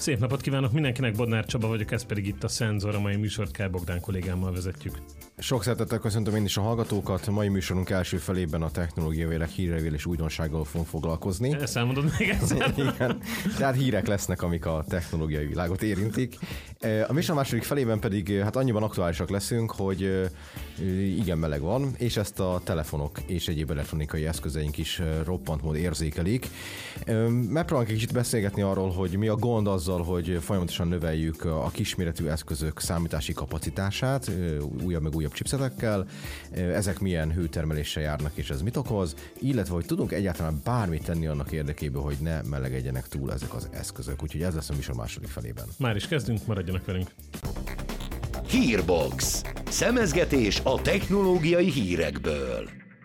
Szép napot kívánok mindenkinek, Bodnár Csaba vagyok, ez pedig itt a Szenzor, a mai műsort Kál Bogdán kollégámmal vezetjük. Sok szeretettel köszöntöm én is a hallgatókat. Mai műsorunk első felében a technológiai híreivel és újdonsággal fogunk foglalkozni. Ezt elmondod még egyszer? Igen, tehát hírek lesznek, amik a technológiai világot érintik. A műsor második felében pedig hát annyiban aktuálisak leszünk, hogy igen meleg van, és ezt a telefonok és egyéb elektronikai eszközeink is roppant módon érzékelik. Megpróbálunk egy kicsit beszélgetni arról, hogy mi a gond azzal, hogy folyamatosan növeljük a kisméretű eszközök számítási kapacitását, újabb meg újabb chipsetekkel, ezek milyen hőtermeléssel járnak és ez mit okoz, illetve hogy tudunk egyáltalán bármit tenni annak érdekében, hogy ne melegedjenek túl ezek az eszközök. Úgyhogy ez lesz a műsor második felében. Már is kezdünk, maradjanak velünk. Hírbox. Szemezgetés a technológiai hírekből.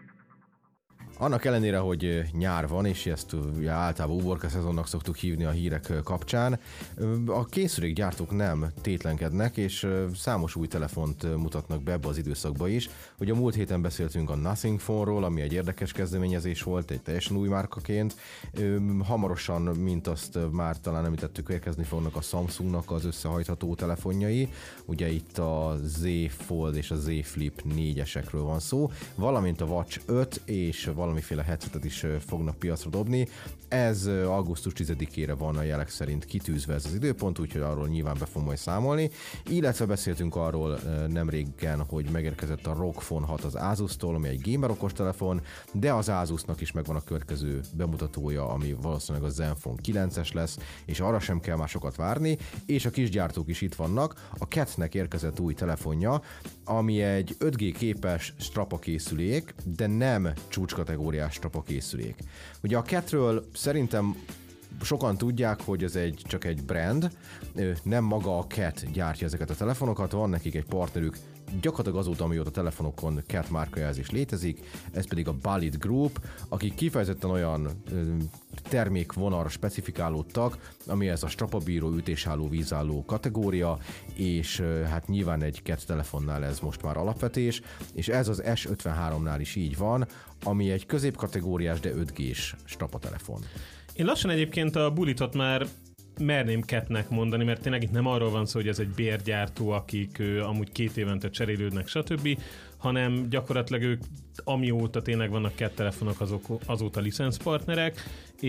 Annak ellenére, hogy nyár van, és ezt általában uborka szezonnak szoktuk hívni a hírek kapcsán, a készülékgyártók nem tétlenkednek, és számos új telefont mutatnak be ebbe az időszakba is. Ugye a múlt héten beszéltünk a Nothing Phone-ról, ami egy érdekes kezdeményezés volt, egy teljesen új márkaként. Hamarosan, mint azt már talán említettük, érkezni fognak a Samsungnak az összehajtható telefonjai. Ugye itt a Z Fold és a Z Flip 4-esekről van szó, valamint a Watch 5 és valamiféle headsetet is fognak piacra dobni. Ez augusztus 10-ére van a jelek szerint kitűzve ez az időpont, úgyhogy arról nyilván be fogom majd számolni. Illetve beszéltünk arról nemrégen, hogy megérkezett a ROG Phone 6 az Asus-tól, ami egy gamer okostelefon, de az Asusnak is megvan a következő bemutatója, ami valószínűleg a Zenfone 9-es lesz, és arra sem kell már sokat várni, és a kisgyártók is itt vannak. A Cat-nek érkezett új telefonja, ami egy 5G képes strapakészülék, de nem csúcskategóriás strapakészülék. Ugye a Cat-ről szerintem sokan tudják, hogy ez csak egy brand, nem maga a Cat gyártja ezeket a telefonokat, van nekik egy partnerük, gyakorlatilag azóta, amióta a telefonokon Cat márkajelzés létezik, ez pedig a Balit Group, akik kifejezetten olyan termékvonalra specifikálódtak, ami ez a strapabíró, ütésálló, vízálló kategória, és hát nyilván egy Cat telefonnál ez most már alapvetés, és ez az S53-nál is így van, ami egy középkategóriás, de 5G-s strapatelefon. Én lassan egyébként a Bulitot már merném Catnek mondani, mert tényleg itt nem arról van szó, hogy ez egy bérgyártó, akik amúgy 2 évente cserélődnek, stb., hanem gyakorlatilag ők amióta tényleg vannak Cat telefonok, azóta licenszpartnerek,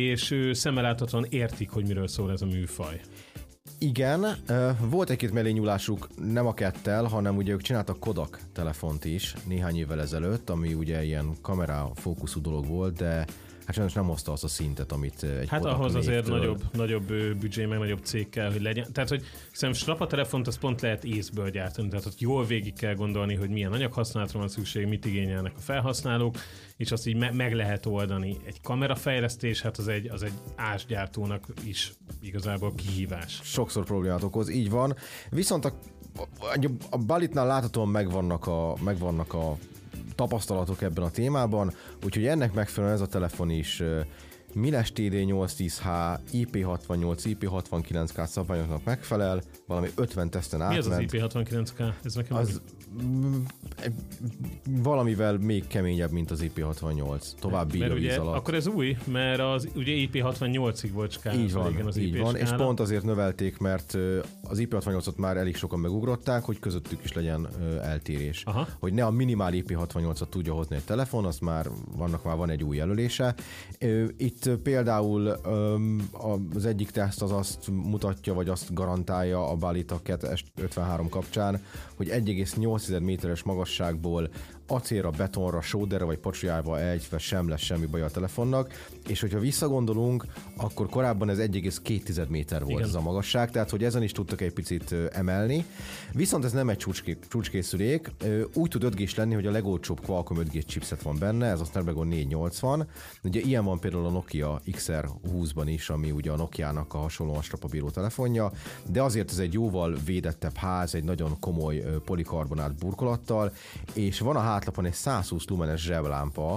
és szemmeláthatóan értik, hogy miről szól ez a műfaj. Igen, volt egy-két mellényúlásuk nem a Cat-tel, hanem ugye ők csináltak Kodak telefont is néhány évvel ezelőtt, ami ugye ilyen kamerafókuszú dolog volt, de hát sajnos nem hozta azt a szintet, amit egy hát Kodak ahhoz azért névtől... nagyobb büdzsé, meg nagyobb cég kell, hogy legyen. Tehát, hogy szerintem strapatelefont az pont lehet észből gyártani, tehát ott jól végig kell gondolni, hogy milyen anyaghasználatra van szükség, mit igényelnek a felhasználók, és azt így meg lehet oldani. Egy kamerafejlesztés, hát az egy ásgyártónak is igazából kihívás. Sokszor problémát okoz, így van. Viszont a Balitnál láthatóan megvannak a tapasztalatok ebben a témában, úgyhogy ennek megfelelően ez a telefon is Miles TD810H, IP68, IP69K szabványoknak megfelel, valami 50 teszten átment. Mi az IP69K? Ez nekem az valamivel még keményebb, mint az IP68. Tovább bír a víz alatt. Akkor ez új, mert az ugye IP68-ig volt skála. Így van, az így van. És pont azért növelték, mert az IP68-ot már elég sokan megugrották, hogy közöttük is legyen eltérés. Aha. Hogy ne a minimál IP68-at tudja hozni egy telefon, azt már van egy új jelölése. Itt például az egyik teszt az azt mutatja, vagy azt garantálja a Balit a Cat S53 kapcsán, hogy 1,8 méteres magasságból acélra, betonra, sóderre vagy pocsolyába ejtve sem lesz semmi baj a telefonnak, és hogyha visszagondolunk, akkor korábban ez 1,2 méter volt. Igen. Ez a magasság, tehát hogy ezen is tudtak egy picit emelni. Viszont ez nem egy csúcskészülék, úgy tud 5G-s lenni, hogy a legolcsóbb Qualcomm 5G chipset van benne, ez a Snapdragon 480. Ugye ilyen van például a Nokia XR20-ban is, ami ugye a Nokia-nak a hasonlóan strapabíró telefonja, de azért ez egy jóval védettebb ház, egy nagyon komoly polikarbonát burkolattal, és van a hátlapon egy 120 lumenes zseblámpa,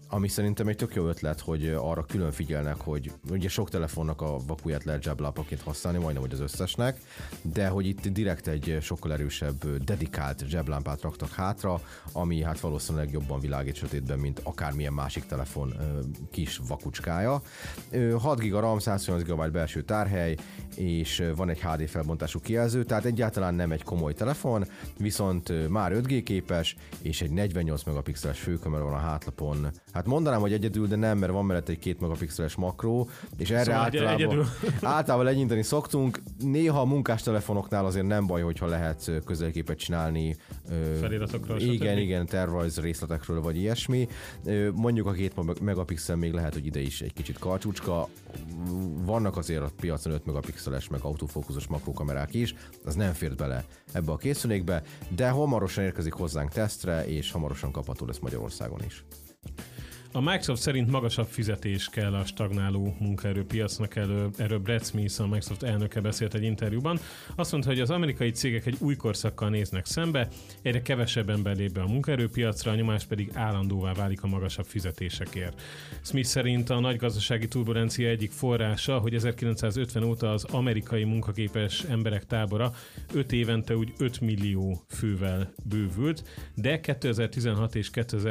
ami szerintem egy tök jó ötlet, hogy arra külön figyelnek, hogy ugye sok telefonnak a vakujját lehet zseblámpaként használni, majdnem, hogy az összesnek, de hogy itt direkt egy sokkal erősebb, dedikált zseblámpát raktak hátra, ami hát valószínűleg jobban világít sötétben, mint akármilyen másik telefon kis vakucskája. 6 GB RAM, 128 GB belső tárhely, és van egy HD felbontású kijelző, tehát egyáltalán nem egy komoly telefon, viszont már 5G képes, és egy 48 megapixeles főkamera van a hátlapon. Hát mondanám, hogy egyedül, de nem, mert van mellett egy 2 megapixeles makró, és erre szóval általában legyinteni szoktunk. Néha a munkástelefonoknál azért nem baj, hogyha lehet közelképet csinálni. Feliratokról. Igen, tervrajz részletekről, vagy ilyesmi. Mondjuk a 2 megapixel még lehet, hogy ide is egy kicsit karcsúcska. Vannak azért a piacon 5 megapixeles, meg autofókuszos makrókamerák is, az nem fért bele ebbe a készülékbe, de hamarosan érkezik hozzánk tesztre, és hamarosan kapható lesz Magyarországon is. A Microsoft szerint magasabb fizetés kell a stagnáló munkaerőpiacnak, erről Brad Smith, a Microsoft elnöke beszélt egy interjúban. Azt mondta, hogy az amerikai cégek egy új korszakkal néznek szembe, egyre kevesebb ember lép be a munkaerőpiacra, a nyomás pedig állandóvá válik a magasabb fizetésekért. Smith szerint a nagy gazdasági turbulencia egyik forrása, hogy 1950 óta az amerikai munkaképes emberek tábora 5 évente úgy 5 millió fővel bővült, de 2016 és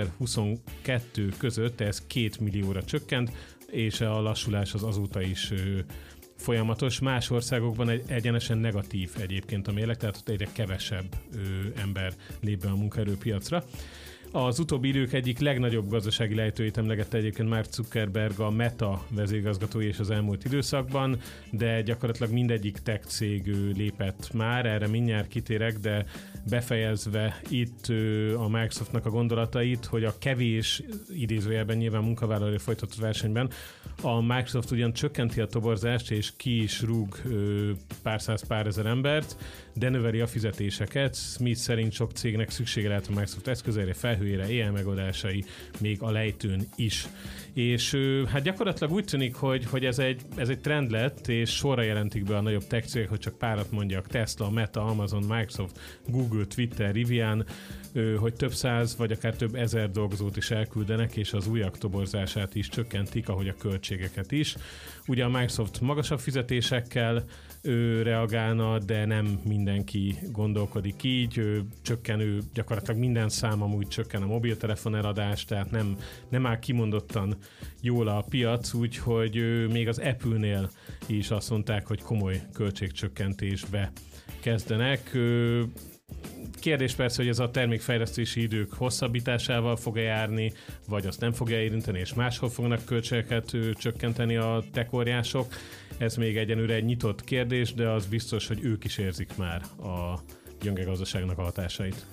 2022 között ez 2 millióra csökkent, és a lassulás az azóta is folyamatos. Más országokban egyenesen negatív egyébként a mérleg, tehát ott egyre kevesebb ember lép be a munkaerőpiacra. Az utóbbi idők egyik legnagyobb gazdasági lejtőjét emlegette egyébként Mark Zuckerberg, a Meta vezérigazgatója és az elmúlt időszakban, de gyakorlatilag mindegyik tech cég lépett már, erre mindjárt kitérek, de befejezve itt a Microsoftnak a gondolatait, hogy a kevés idézőjelben nyilván munkavállalói folytatott versenyben a Microsoft ugyan csökkenti a toborzást, és ki is rúg pár száz, pár ezer embert, de növeli a fizetéseket. Smith szerint sok cégnek szüksége lehet a Microsoft eszközeire, felhőjére, AI megoldásai még a lejtőn is. És hát gyakorlatilag úgy tűnik, hogy ez egy trend lett, és sorra jelentik be a nagyobb tech cégek, hogy csak párat mondjak, Tesla, Meta, Amazon, Microsoft, Google, Twitter, Rivian, hogy több száz vagy akár több ezer dolgozót is elküldenek, és az újak toborzását is csökkentik, ahogy a költségeket is. Ugye a Microsoft magasabb fizetésekkel reagálna, de nem mindenki gondolkodik így, csökkenő, gyakorlatilag minden szám amúgy csökken a mobiltelefon eladás, tehát nem áll kimondottan jól a piac, úgyhogy még az Apple-nél is azt mondták, hogy komoly költségcsökkentésbe kezdenek. Kérdés persze, hogy ez a termékfejlesztési idők hosszabbításával fog járni, vagy azt nem fogja érinteni, és máshol fognak költségeket csökkenteni a tech óriások. Ez még egyenlőre egy nyitott kérdés, de az biztos, hogy ők is érzik már a gyönge gazdaságnak a hatásait.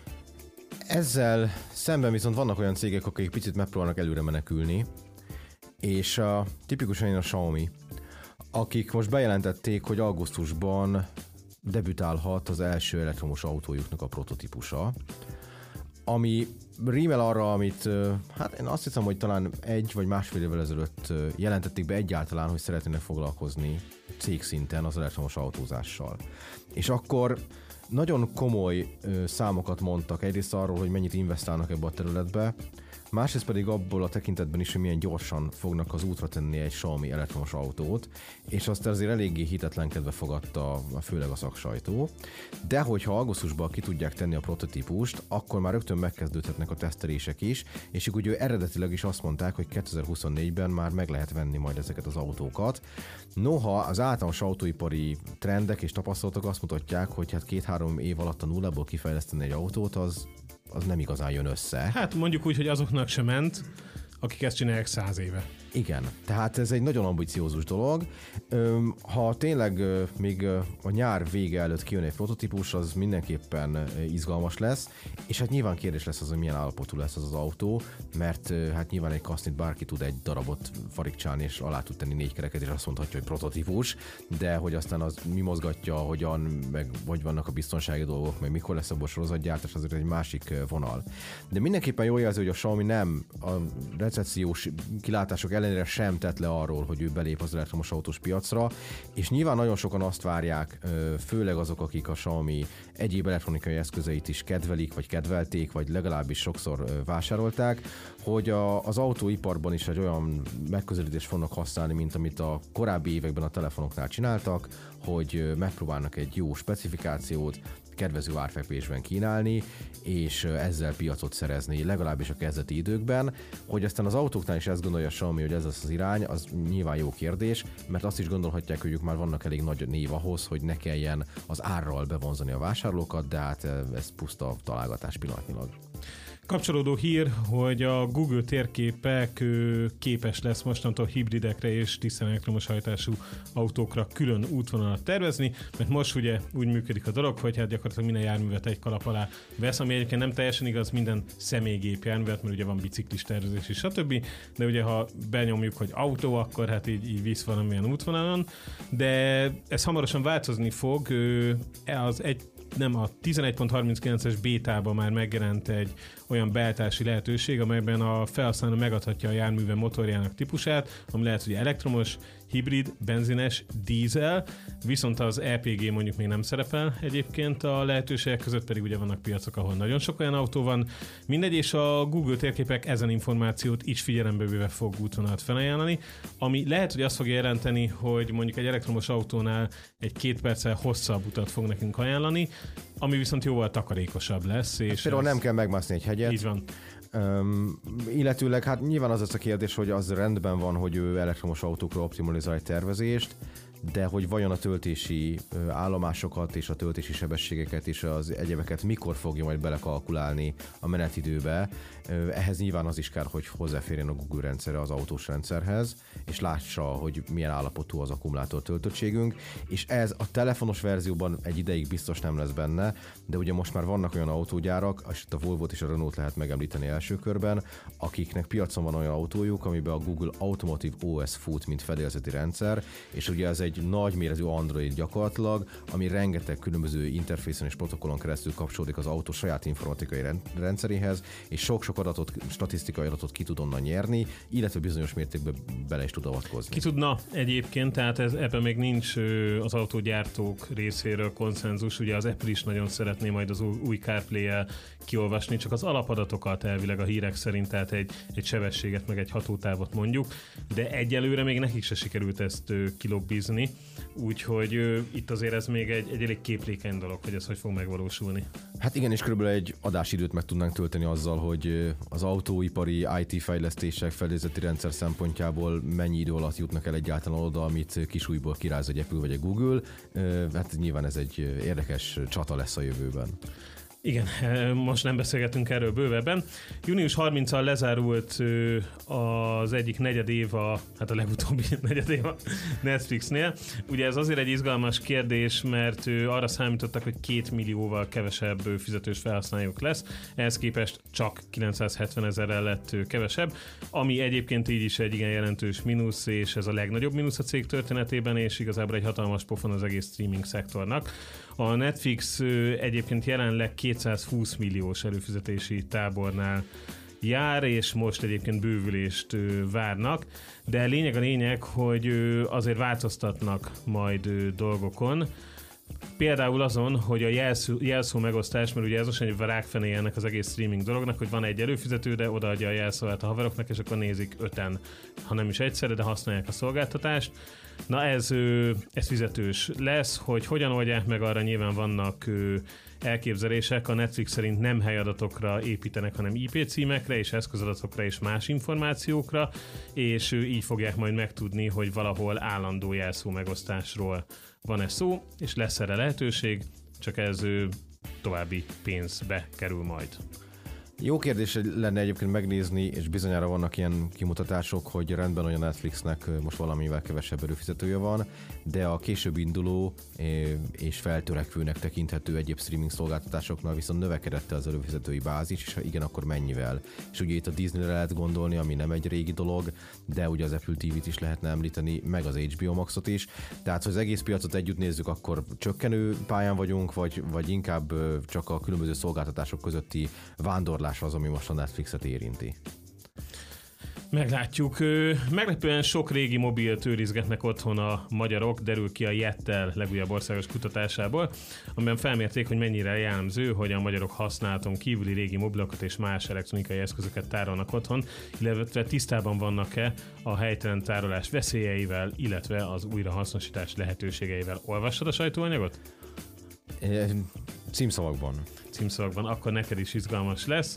Ezzel szemben viszont vannak olyan cégek, akik picit megpróbálnak előre menekülni, és tipikusan a Xiaomi, akik most bejelentették, hogy augusztusban debütálhat az első elektromos autójuknak a prototípusa, ami rímel arra, amit hát én azt hiszem, hogy talán 1 vagy másfél évvel ezelőtt jelentették be egyáltalán, hogy szeretnének foglalkozni cégszinten az elektromos autózással. És akkor nagyon komoly számokat mondtak, egyrészt arról, hogy mennyit investálnak ebbe a területbe, másrészt pedig abból a tekintetben is, hogy milyen gyorsan fognak az útra tenni egy Xiaomi elektromos autót, és azt azért eléggé hitetlenkedve fogadta főleg a szaksajtó. De hogyha augusztusban ki tudják tenni a prototípust, akkor már rögtön megkezdődhetnek a tesztelések is, és úgy eredetileg is azt mondták, hogy 2024-ben már meg lehet venni majd ezeket az autókat. Noha az általános autóipari trendek és tapasztalatok azt mutatják, hogy hát 2-3 év alatt a nullából kifejleszteni egy autót, az nem igazán jön össze. Hát mondjuk úgy, hogy azoknak sem ment, akik ezt csinálják 100 éve. Igen, tehát ez egy nagyon ambiciózus dolog. Ha tényleg még a nyár vége előtt kijön egy prototípus, az mindenképpen izgalmas lesz, és hát nyilván kérdés lesz az, hogy milyen állapotú lesz az autó, mert hát nyilván egy kasznit bárki tud egy darabot farigcsálni, és alá tud tenni 4 kereket, és azt mondhatja, hogy prototípus, de hogy aztán az mi mozgatja, hogyan, meg hogy vannak a biztonsági dolgok, meg mikor lesz abból sorozatgyártás, azért egy másik vonal. De mindenképpen jól jelzi, hogy a Xiaomi nem a recessziós kilátások ellenére sem tett le arról, hogy ő belép az elektromos autós piacra, és nyilván nagyon sokan azt várják, főleg azok, akik a Xiaomi egyéb elektronikai eszközeit is kedvelik, vagy kedvelték, vagy legalábbis sokszor vásárolták, hogy az autóiparban is egy olyan megközelítést fognak használni, mint amit a korábbi években a telefonoknál csináltak, hogy megpróbálnak egy jó specifikációt kedvező árfekvésben kínálni, és ezzel piacot szerezni, legalábbis a kezdeti időkben. Hogy aztán az autóknál is ezt gondolja Xiaomi, hogy ez az irány, az nyilván jó kérdés, mert azt is gondolhatják, hogy ők már vannak elég nagy név ahhoz, hogy ne kelljen az árral bevonzani a vásárlókat, de hát ez puszta találgatás pillanatnyilag. Kapcsolódó hír, hogy a Google térképek képes lesz mostantól hibridekre és tisztán elektromos hajtású autókra külön útvonalat tervezni, mert most ugye úgy működik a dolog, hogy hát gyakorlatilag minden járművet egy kalap alá vesz, ami egyébként nem teljesen igaz minden személygépjárművet, mert ugye van biciklis tervezés és stb. De ugye ha benyomjuk, hogy autó, akkor hát így visz valamilyen útvonalon, de ez hamarosan változni fog, a 11.39-es bétában már megjelent egy olyan beállítási lehetőség, amelyben a felhasználó megadhatja a járműve motorjának típusát, ami lehet ugye elektromos, hibrid, benzines, dízel, viszont az LPG mondjuk még nem szerepel egyébként a lehetőségek között, pedig ugye vannak piacok, ahol nagyon sok olyan autó van. Mindegy, és a Google térképek ezen információt is figyelembe véve fog útvonalat felajánlani, ami lehet, hogy azt fogja jelenteni, hogy mondjuk egy elektromos autónál egy 2 perccel hosszabb utat fog nekünk ajánlani, ami viszont jóval takarékosabb lesz. És például nem kell megmászni egy hegyet. Így van. Illetőleg hát nyilván az a kérdés, hogy az rendben van, hogy ő elektromos autókra optimalizál egy tervezést, de hogy vajon a töltési állomásokat és a töltési sebességeket és az egyebeket mikor fogja majd belekalkulálni a menetidőbe, ehhez nyilván az is kell, hogy hozzáférjen a Google rendszere az autós rendszerhez, és lássa, hogy milyen állapotú az akkumulátor töltöttségünk, és ez a telefonos verzióban egy ideig biztos nem lesz benne, de ugye most már vannak olyan autógyárak, és itt a Volvot és a Renault lehet megemlíteni első körben, akiknek piacon van olyan autójuk, amiben a Google Automotive OS fut, mint fedélzeti rendszer, és ugye ez egy nagyméretű Android gyakorlatilag, ami rengeteg különböző interfészen és protokollon keresztül kapcsolódik az autó saját informatikai rendszeréhez, és sok-sok statisztikai adatot ki tud onnan nyerni, illetve bizonyos mértékben bele is tud avatkozni. Ki tudna egyébként, tehát ebben még nincs az autógyártók részéről konszenzus, ugye az Apple is nagyon szeretné majd az új CarPlay-el kiolvasni, csak az alapadatokat elvileg a hírek szerint, tehát egy sebességet, meg egy hatótávot mondjuk, de egyelőre még nekik se sikerült ezt kilobbizni, úgyhogy itt azért ez még egy elég képlékeny dolog, hogy ez hogy fog megvalósulni. Hát igen, és körülbelül egy adásidőt meg tudnánk tölteni azzal, hogy az autóipari IT fejlesztések, fedélzeti rendszer szempontjából mennyi idő alatt jutnak el egyáltalán oda, amit kisújból kiráz egy Apple vagy egy Google. Hát nyilván ez egy érdekes csata lesz a jövőben. Igen, most nem beszélgetünk erről bővebben. Június 30-al lezárult az egyik negyedéva, hát a legutóbbi negyedéva Netflixnél. Ugye ez azért egy izgalmas kérdés, mert arra számítottak, hogy 2 millióval kevesebb fizetős felhasználók lesz, ehhez képest csak 970 000-rel lett kevesebb, ami egyébként így is egy igen jelentős mínusz, és ez a legnagyobb mínusz a cég történetében, és igazából egy hatalmas pofon az egész streaming szektornak. A Netflix egyébként jelenleg 220 milliós előfizetési tábornál jár, és most egyébként bővülést várnak, de lényeg a lényeg, hogy azért változtatnak majd dolgokon. Például azon, hogy a jelszó megosztás, mert ugye ez most egy rákfenéje ennek az egész streaming dolognak, hogy van egy előfizető, de odaadja a jelszóvát a haveroknak, és akkor nézik 5-en, ha nem is egyszerre, de használják a szolgáltatást. Na ez fizetős lesz, hogy hogyan oldják meg, arra nyilván vannak elképzelések. A Netflix szerint nem helyadatokra építenek, hanem IP címekre és eszközadatokra és más információkra, és így fogják majd megtudni, hogy valahol állandó jelszó megosztásról van-e szó, és lesz erre lehetőség, csak ez további pénzbe kerül majd. Jó kérdés lenne egyébként megnézni, és bizonyára vannak ilyen kimutatások, hogy rendben, hogy a Netflixnek most valamivel kevesebb előfizetője van, de a később induló és feltörekvőnek tekinthető egyéb streaming szolgáltatásoknál viszont növekedett az előfizetői bázis, és ha igen, akkor mennyivel. És ugye itt a Disneyre lehet gondolni, ami nem egy régi dolog, de ugye az Apple TV-t is lehetne említeni, meg az HBO Maxot is. Tehát, ha az egész piacot együtt nézzük, akkor csökkenő pályán vagyunk, vagy inkább csak a különböző szolgáltatások közötti vándorlás az, ami most a Netflixet érinti. Meglátjuk. Meglepően sok régi mobilt őrizgetnek otthon a magyarok, derül ki a Jettel legújabb országos kutatásából, amiben felmérték, hogy mennyire jellemző, hogy a magyarok használaton kívüli régi mobilokat és más elektronikai eszközöket tárolnak otthon, illetve tisztában vannak-e a helytelen tárolás veszélyeivel, illetve az újrahasznosítás lehetőségeivel. Olvassad a sajtóanyagot? Címszavakban, akkor neked is izgalmas lesz.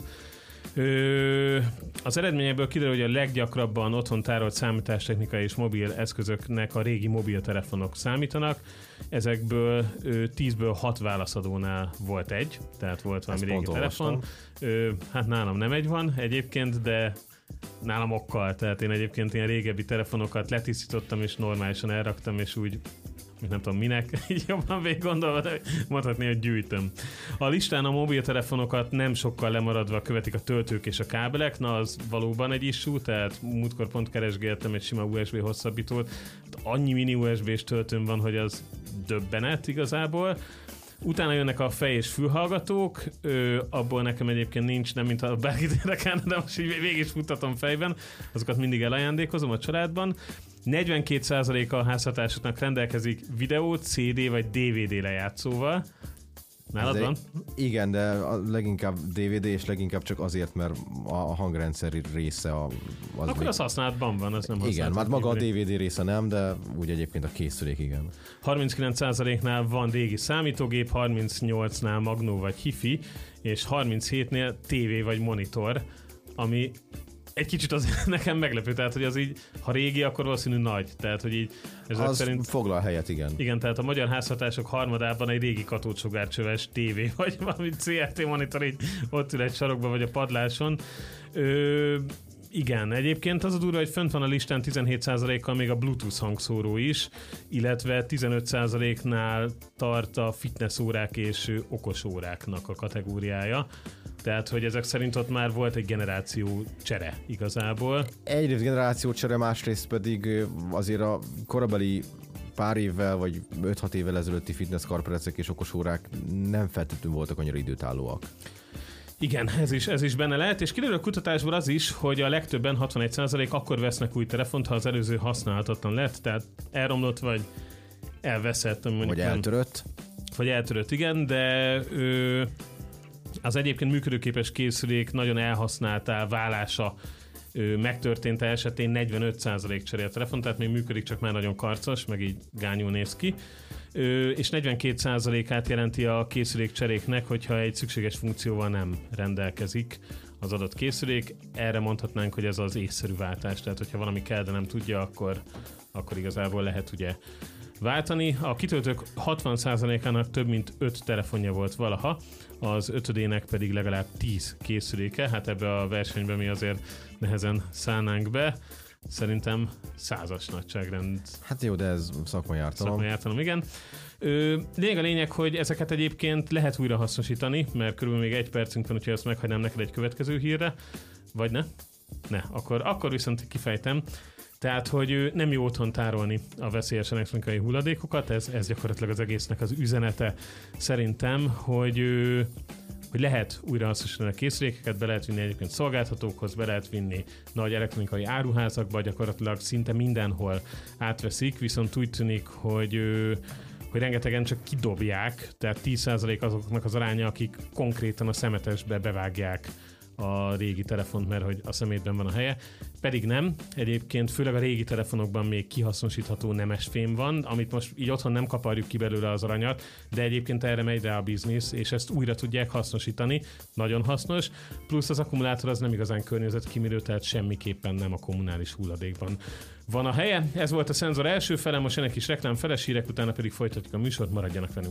Az eredményekből kiderül, hogy a leggyakrabban otthon tárolt számítástechnikai és mobil eszközöknek a régi mobiltelefonok számítanak. Ezekből 10-ből 6 válaszadónál volt egy, tehát volt valami régi telefon. Hát nálam nem egy van egyébként, de nálam okkal, tehát én egyébként ilyen régebbi telefonokat letisztítottam és normálisan elraktam, és úgy nem tudom minek, így jobban végig gondolva, de mondhatni, hogy gyűjtöm. A listán a mobiltelefonokat nem sokkal lemaradva követik a töltők és a kábelek, na az valóban egy issue, tehát múltkor pont keresgéltem egy sima USB hosszabbítót, annyi mini USB-s töltőm van, hogy az döbbenet igazából. Utána jönnek a fej- és fülhallgatók, abból nekem egyébként nincs, nem mint a bárkit érdekelne, de most így végig is futtatom fejben, azokat mindig elajándékozom a családban. 42%-a a háztartásoknak rendelkezik videó, CD vagy DVD lejátszóval. Nálad van? Igen, de leginkább DVD, és leginkább csak azért, mert a hangrendszer része az akkor az használatban van, az nem igen, hát maga a DVD része nem, de úgy egyébként a készülék igen. 39%-nál van régi számítógép, 38-nál magnó vagy hifi, és 37-nél tévé vagy monitor, ami egy kicsit az nekem meglepő, tehát hogy az így, ha régi, akkor valószínű nagy, tehát hogy így az szerint foglal helyet, igen. Igen, tehát a magyar háztartások harmadában egy régi katódsugárcsöves tévé, vagy valami CRT monitor így ott ül egy sarokba, vagy a padláson. Igen, egyébként az a durva, hogy fönt van a listán 17%-kal még a Bluetooth hangszóró is, illetve 15%-nál tart a fitness órák és okos óráknak a kategóriája. Tehát, hogy ezek szerint ott már volt egy generáció csere igazából. Egyrészt generáció csere, másrészt pedig azért a korabeli pár évvel, vagy 5-6 évvel ezelőtti fitness karperecek és okos órák nem feltétlenül voltak annyira időtállóak. Igen, ez is benne lehet, és kiderül a kutatásból az is, hogy a legtöbben, 61% akkor vesznek új telefont, ha az előző használhatatlan lett, tehát elromlott, vagy elveszett. Vagy eltörött. Vagy eltörött, igen, de az egyébként működőképes készülék nagyon elhasználtá válása megtörtént esetén 45% cserél telefon, tehát még működik, csak már nagyon karcos, meg így gányul néz ki. És 42%-át jelenti a készülék cseréknek, hogyha egy szükséges funkcióval nem rendelkezik az adott készülék. Erre mondhatnánk, hogy ez az észszerű váltás, tehát hogyha valami kell, de nem tudja, akkor igazából lehet ugye váltani. A kitöltők 60%-ának több mint 5 telefonja volt valaha, az ötödének pedig legalább 10 készüléke. Hát ebbe a versenybe mi azért nehezen szállnánk be. Szerintem 100-as nagyságrend. Hát jó, de ez szakmai ártalom. Szakmai ártalom, igen. Lényeg, hogy ezeket egyébként lehet újra hasznosítani, mert körülbelül még 1 percünk van, úgyhogy ezt meghagynám neked egy következő hírre. Vagy ne? Ne, akkor viszont kifejtem. Tehát, hogy nem jó otthon tárolni a veszélyes elektronikai hulladékokat, ez gyakorlatilag az egésznek az üzenete szerintem, hogy lehet újra hasznosítani a készülékeket, be lehet vinni egyébként szolgáltatókhoz, be lehet vinni nagy elektronikai áruházakba, gyakorlatilag szinte mindenhol átveszik, viszont úgy tűnik, hogy rengetegen csak kidobják, tehát 10% azoknak az aránya, akik konkrétan a szemetesbe bevágják a régi telefont, mert hogy a szemétben van a helye. Pedig nem. Egyébként főleg a régi telefonokban még kihasznosítható nemesfém van, amit most így otthon nem kaparjuk ki belőle az aranyat, de egyébként erre megy rá a biznisz, és ezt újra tudják hasznosítani. Nagyon hasznos. Plusz az akkumulátor az nem igazán környezetkímélő, tehát semmiképpen nem a kommunális hulladékban van a helye. Ez volt a Szenzor első fele, most ennek is reklám feles hírek, utána pedig folytatjuk a műsort, maradjanak velünk.